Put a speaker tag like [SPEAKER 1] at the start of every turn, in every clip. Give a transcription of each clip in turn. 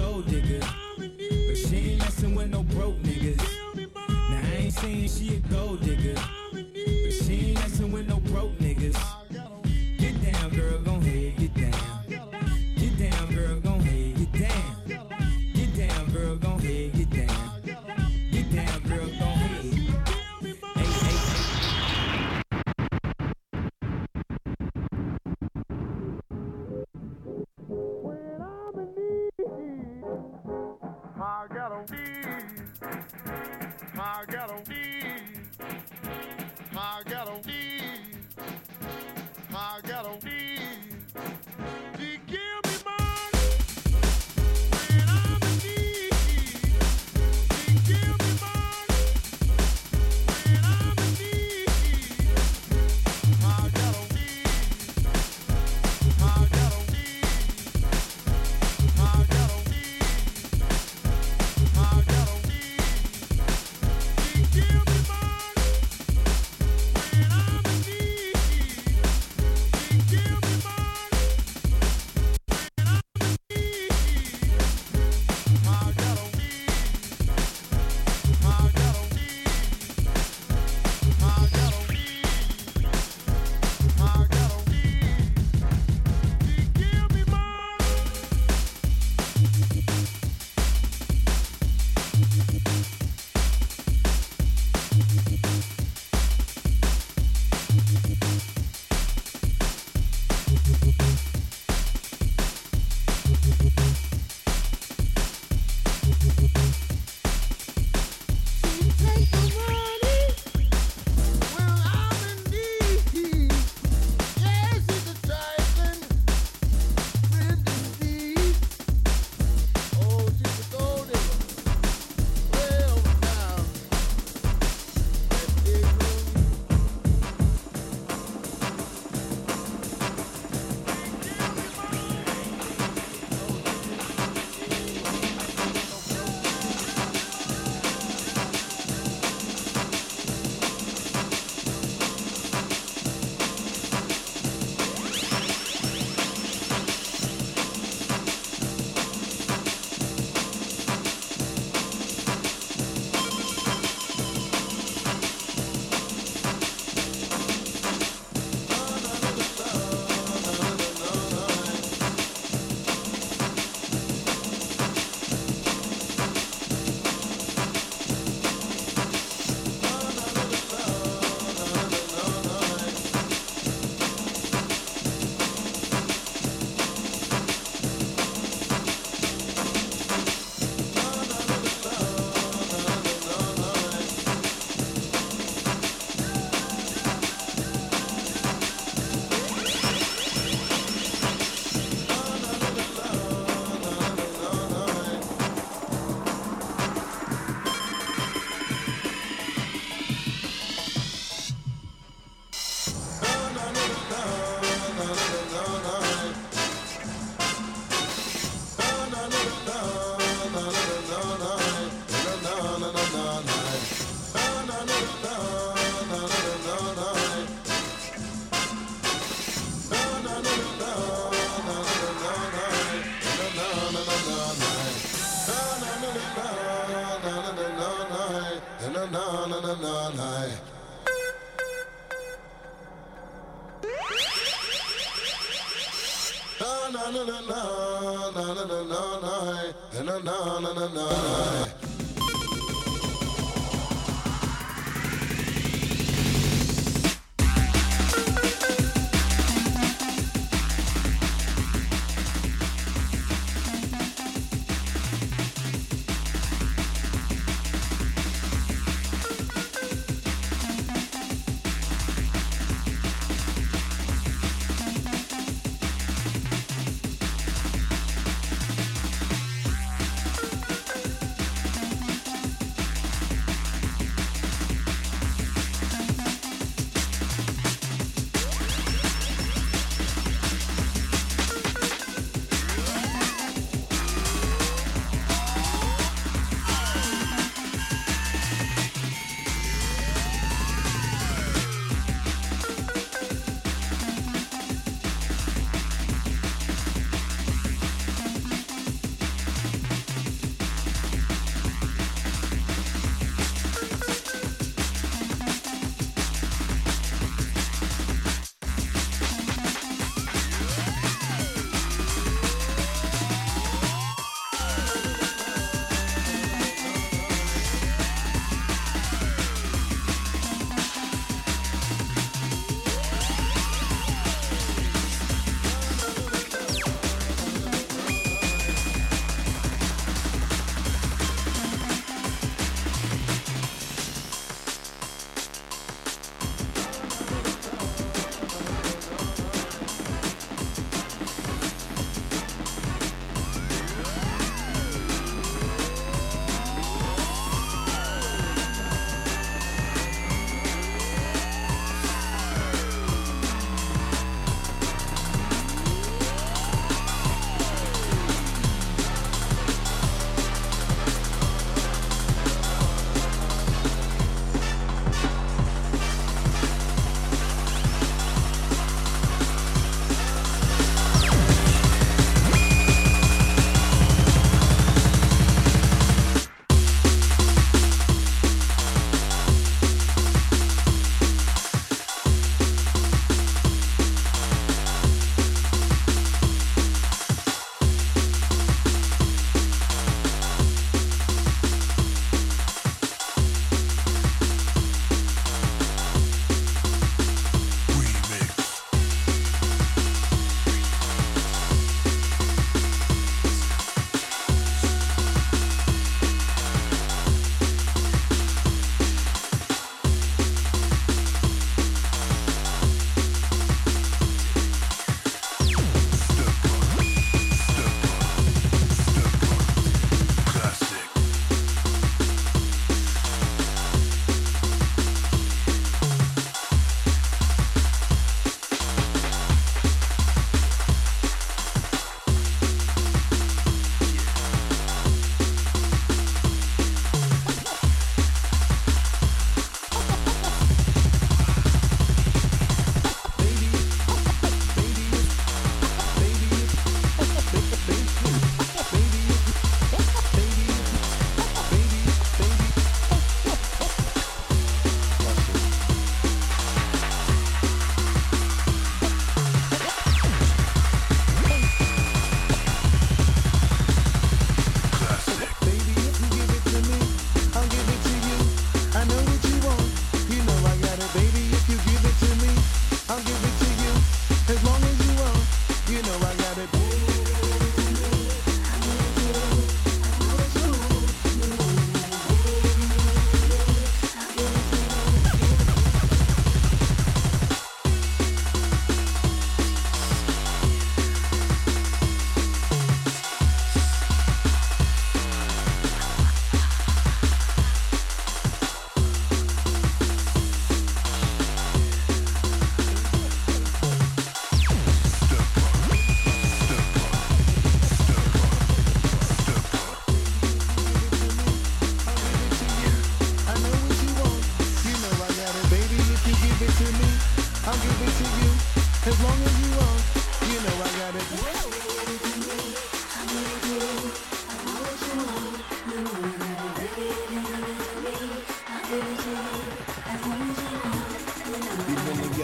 [SPEAKER 1] gold digger, but she ain't messing with no broke niggas. Now I ain't saying she a gold digger, but she ain't messing with no broke niggas. Get down, girl, gon' head, get down. Get down, girl, gon' head, get down. Get down, girl, gon' head, get down. Get down, girl, gon' head. Hey, hey,
[SPEAKER 2] When I'm in need, I gotta need. I gotta need. I gotta need. I gotta need. You give me money when I'm in need. You give me money when I'm in need. I gotta need. I gotta need. I gotta need. I gotta need. You give me money when I'm in need. You give me money.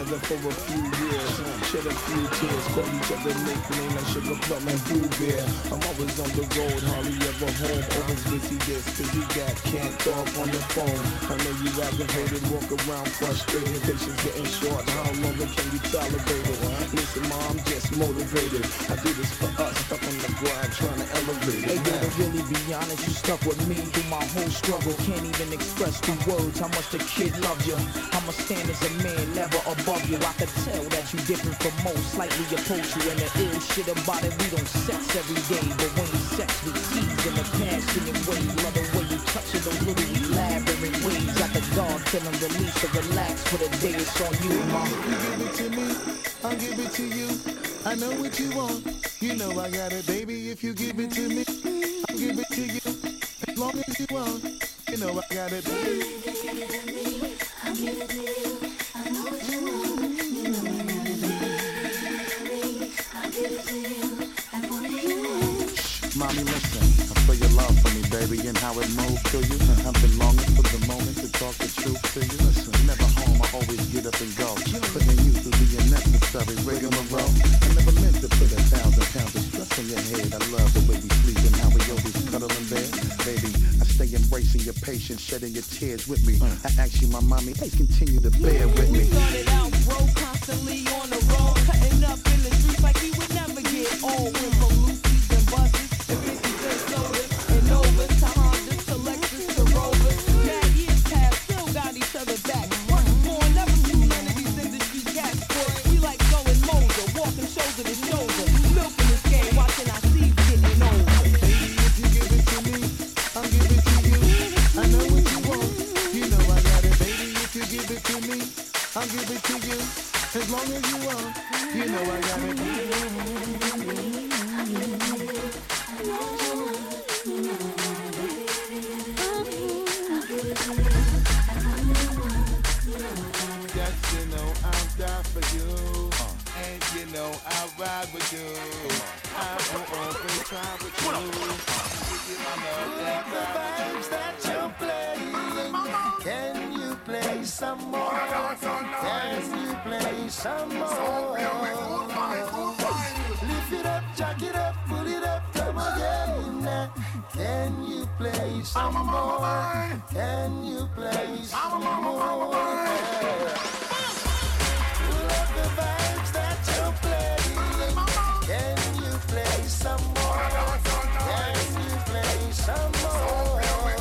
[SPEAKER 3] together for a few years. Shed a few tears, call each other nickname like Sugar Plum and Blue Bear. I'm always on the road, hardly ever home. Always busy this, busy that, can't talk on the phone. I know you aggravated, walk around frustrated. Patience getting short, how long can you tolerate it? Listen, Ma, I'm just motivated. I do this for us, stuck on the grind, trying to elevate it.
[SPEAKER 4] Hey, yo, to really be honest, you stuck with me through my whole struggle. Can't even express through words how much the kid loves you. I'ma stand as a man, never above you. I could tell that you different from most, slightly opposed you. And the ill shit about it, we don't sex every day. But when we sex, we tease in a passionate way. Love the way you touch it, those little elaborate ways. Got the guard feeling released to relax for the day. It's on you, Ma.
[SPEAKER 5] You give it to me, I'll give it to you. I know what you want, you know I got it, baby. If you give it to me, I'll give it to you. As long as you want, you know I got it, baby.
[SPEAKER 6] If you give it to me, I'll give it to you. I know what you want, you know I got it, baby. I'll give it to you. As long as you want.
[SPEAKER 7] Mommy, listen, I feel your love for me, baby, and how it moves to you. I've been longing for the moment to talk the truth to you. Listen, never home, I always get up and go. Putting you through the unnecessary rigmarole. I never meant to put 1,000 pounds of stress on your head. I love the way we sleep and how we always cuddle in bed. Baby, I stay embracing your patience, shedding your tears with me. I ask you, my mommy, please continue to bear with me.
[SPEAKER 4] We started out broke, constantly on the road, cutting up in the streets like we would never get old. Went from Lucy's and buses and 50-cent sodas and Novas to Hondas to Lexus to Rovers. Mad years past, still got each other back. Once born, never knew none of these industry cats. Boy, we like going Moser, walking shoulder to shoulder, milking this game, watching our seeds getting old.
[SPEAKER 5] Baby, if you give it to me, I'll give it to you. I know what you want, you know I got it, baby. If you give it to me, I'll give it to you. As long as you want, you know I got it, baby.
[SPEAKER 2] Just you know I'll die for you, and you know I'll ride with you. I will always try with you. Give you my love and
[SPEAKER 5] The vibes that you're playing, can you play some more? Can you play some more? Lift it up, jack it up, pull it up, come again. Can you play some more? Can you play some more? Pull up the vibes that you're playing. Can you play some more? Can you play some more?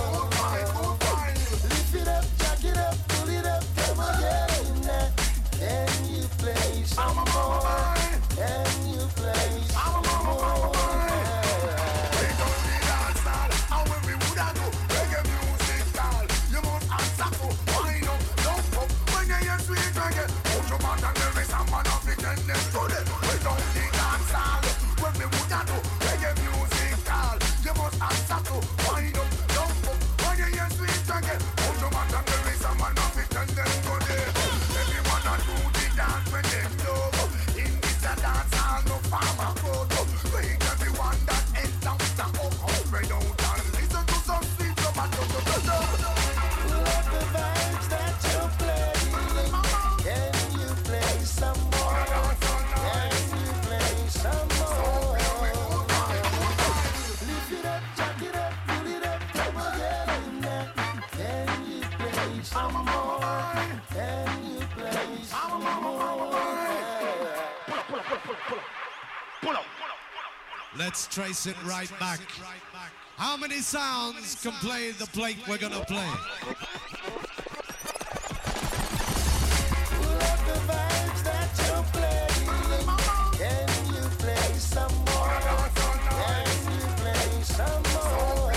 [SPEAKER 5] Lift it up, jack it up, pull it up, come again. Can you play some more? Can you play some more?
[SPEAKER 2] we don't need dance hall, and when we woulda do reggae music style, you must answer to wind up, don't pop. When you hear sweet reggae, put your man and there is a man of the tendency to them. We don't need dance hall, when we woulda do reggae music style, you must answer to wind up, don't pop. When you hear sweet reggae, put your man and there is a man of the tendency to them. Everyone a do the dance when them do. In this a dance hall, no farmer photo. Make everyone that enter with a hook up, spread out and listen to some sweet tomato.
[SPEAKER 5] Pull up the vibes that you're playing. Can you play some more? Can you play some more? Lift it up, jack it up, pull it up, come again. Can you play some more? Can you play some more?
[SPEAKER 8] Let's trace it right back. How many sounds can play the plate we're gonna play?
[SPEAKER 5] Pull up the vibes that you're playing. Can you play some more? Can you play some more?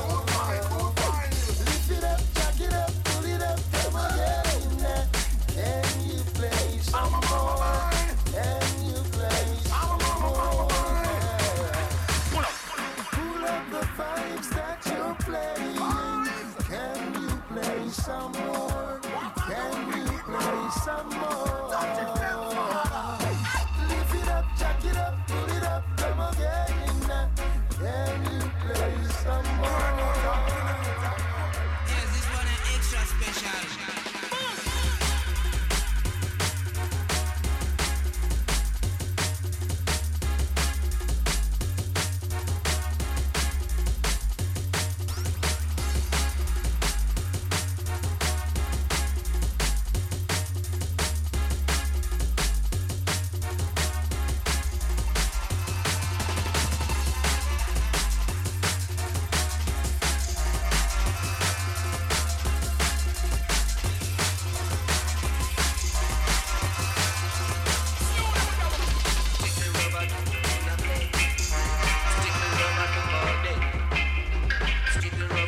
[SPEAKER 5] Lift it up, jack it up, pull it up, come again. Can you play some more? Can you play some more? Pull up the vibes that you're playing. Can you play some more?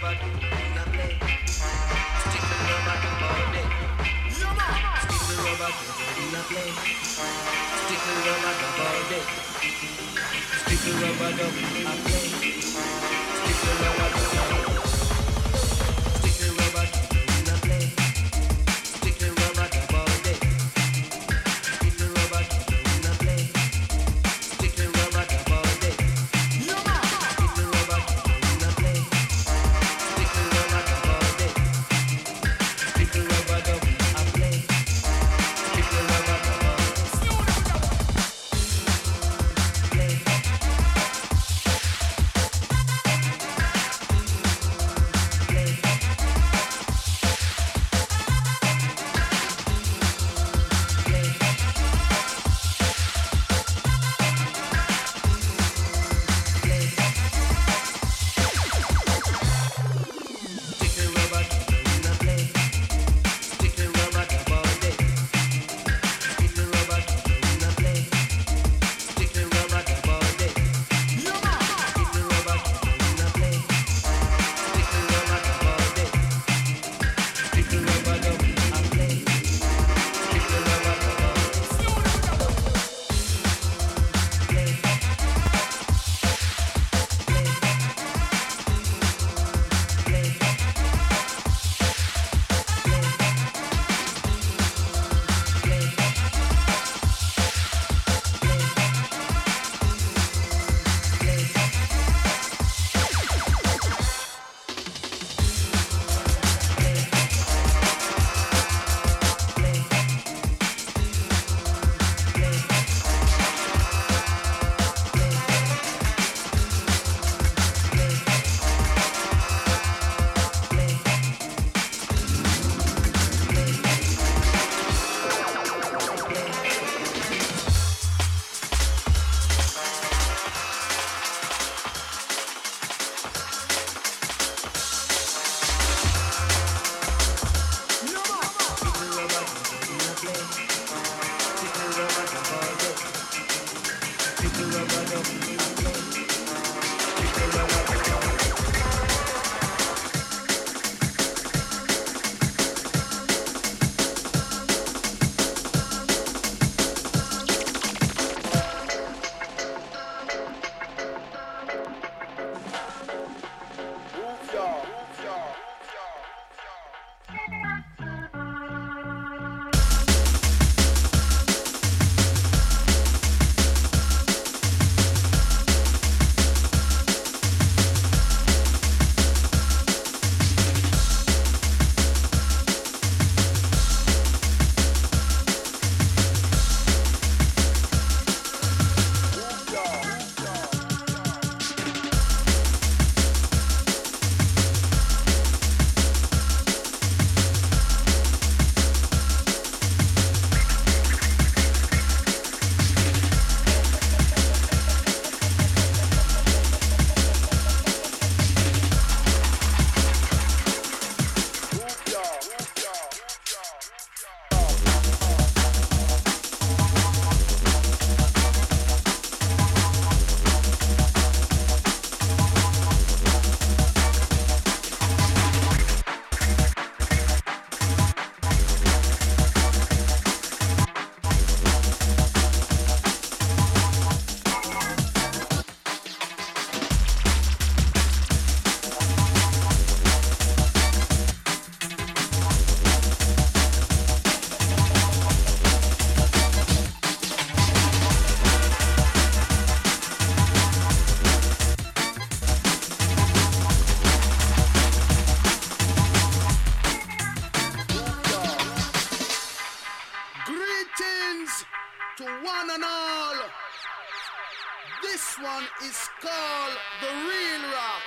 [SPEAKER 5] one is called The Real Rock.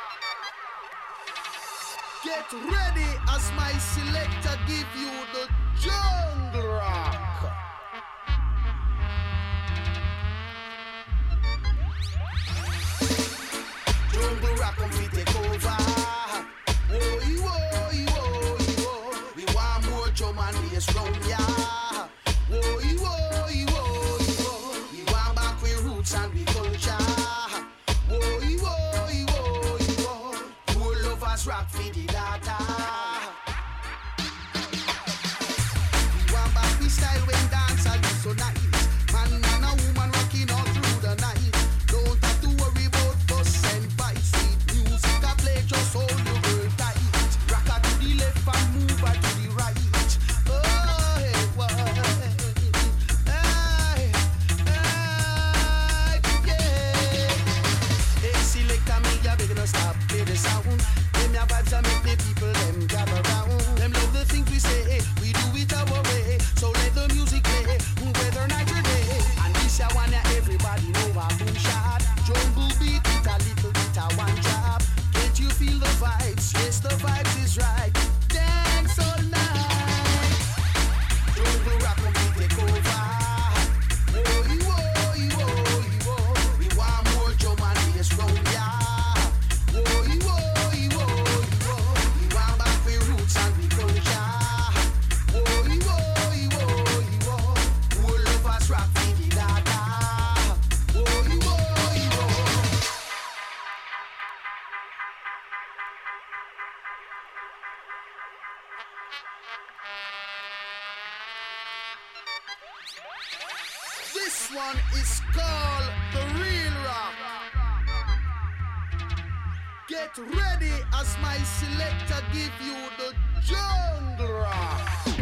[SPEAKER 5] Get ready as my selector give you the Jungle Rock. Jungle Rock come we take over. Whoa, whoa, whoa, whoa. We want more drum and bass round ya. Whoa, whoa, whoa, whoa. We want back with roots and we culture. Whoa, whoa, whoa, whoa. Cool lovers
[SPEAKER 9] lovers rock for the data. We want back we style when dance are you so nice. Man and a woman rocking all through the night. Don't have to worry about fuss and fight. Sweet music I play just hold your girl tight. Rock her to the left and move her to the right. Oh, hey, what? Hey, yeah. Hey, selector me, ya better stop, play the sound. Them ya vibes that make the people them gather round. Them love the things we say, we do it our way. So let the music play, whether night or day. And this ya one ya everybody know a boom shot. Jungle beat it a little bit a one job. Can't you feel the vibes? Yes, the vibes is right. Dance all night. Jungle rock will take over. We want more drum and bass round ya. We want back we roots and we culture. Whole lovers rock for the data. This one is called The Real Rock. Get ready as my selector give you the jungle rock.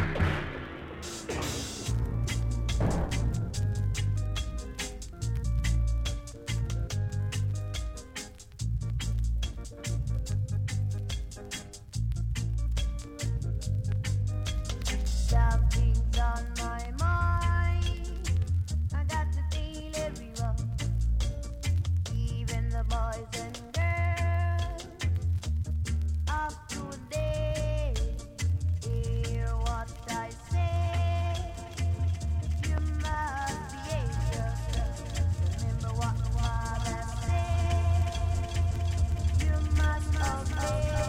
[SPEAKER 6] Something's on my mind. I got to feel everyone, even the boys and girls. Up to date, hear what I say. You must behave yourself. Remember what the father said. You must obey.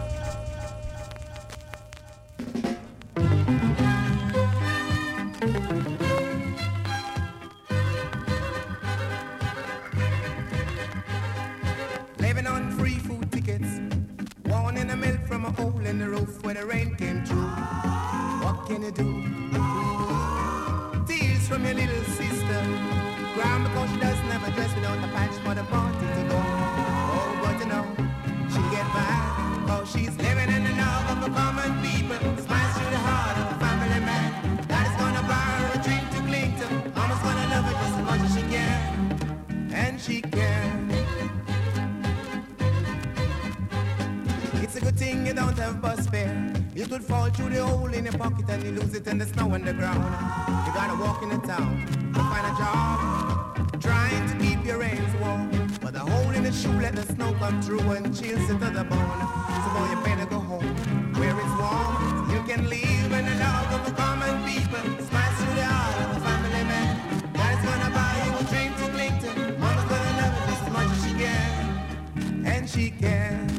[SPEAKER 10] Living on free food tickets, one in the milk from a hole in the roof where the rain came through. What can you do? Tears from your little sister, crying because she doesn't have a dress without a patch for the party to go. Oh, but you know, she get by, cause she's living in the love of the common people. Smiles through the heart of a family man. That is gonna buy her a dream to cling to. Mama's gonna love her just as much as she can, and she can. It's a good thing you don't have bus fare. You could fall through the hole in your pocket and you lose it in the snow on the ground. You gotta walk in the town to find a job, trying to keep your reins warm. But the hole in the shoe let the snow come through and chills it to the bone. So boy, you better go home where it's warm. You can live in the love of the common people. Smash through the heart of the family man. Dad's gonna buy you a dream to cling to. Mama's gonna love it just as much as she can, and she can.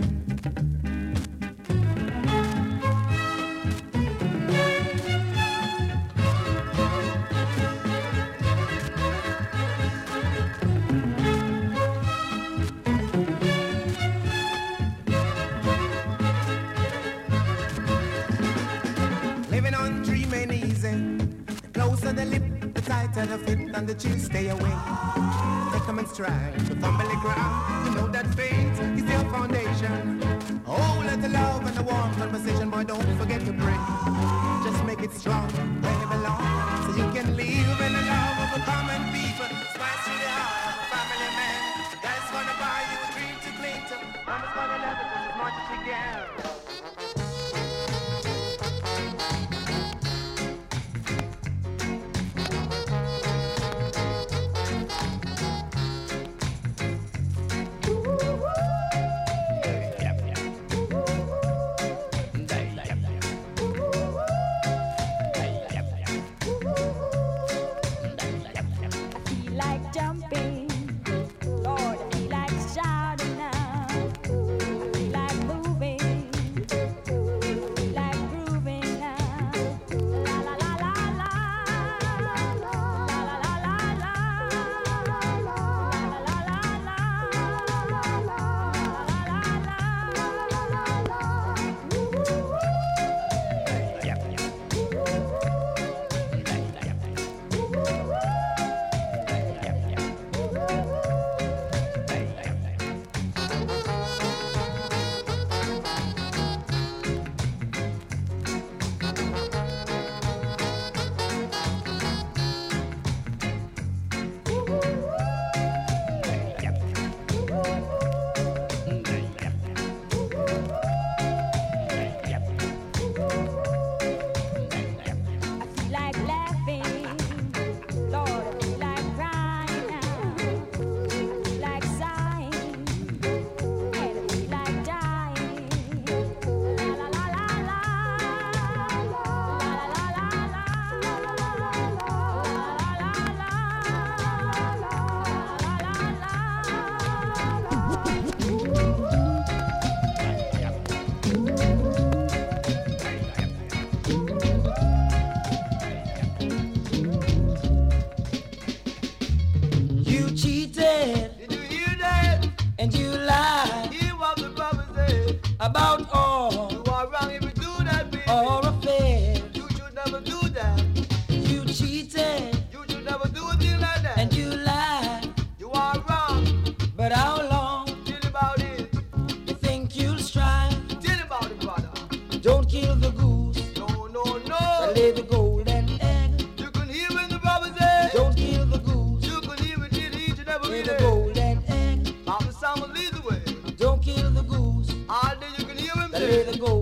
[SPEAKER 10] The lip, the tighter the fit, and the chin stay away. Take them in stride, the family ground. You know that faith is their foundation. Oh, let the love and the warm conversation, boy, don't forget to pray. Just make it strong where you belong, so you can live in the love of the common people. Spice through the heart of a family man. God's gonna buy you a dream to cling to. Mama's gonna love it just as much as she can.
[SPEAKER 11] about all.
[SPEAKER 12] You are wrong if you do that, baby.
[SPEAKER 11] Or affair.
[SPEAKER 12] You should never do that.
[SPEAKER 11] You cheated.
[SPEAKER 12] You should never do a thing like that.
[SPEAKER 11] And you lied.
[SPEAKER 12] You are wrong.
[SPEAKER 11] But how long?
[SPEAKER 12] Tell about it.
[SPEAKER 11] You think you'll strive?
[SPEAKER 12] Tell about it, brother.
[SPEAKER 11] Don't kill the goose.
[SPEAKER 12] No, no, no.
[SPEAKER 11] But lay the golden egg.
[SPEAKER 12] You can hear when the brother say.
[SPEAKER 11] Don't kill the goose.
[SPEAKER 12] You can hear it till each and every
[SPEAKER 11] Lay
[SPEAKER 12] day.
[SPEAKER 11] the golden egg.
[SPEAKER 12] Mama Sam will lead the way.
[SPEAKER 11] Don't kill the goose.
[SPEAKER 12] All day you can hear him
[SPEAKER 11] Lay
[SPEAKER 12] say.
[SPEAKER 11] the golden